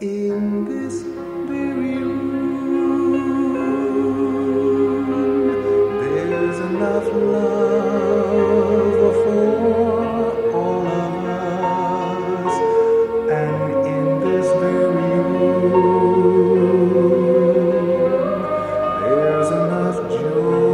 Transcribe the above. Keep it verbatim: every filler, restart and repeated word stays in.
in this very room. There's enough love for all of us, and in this very room, there's enough joy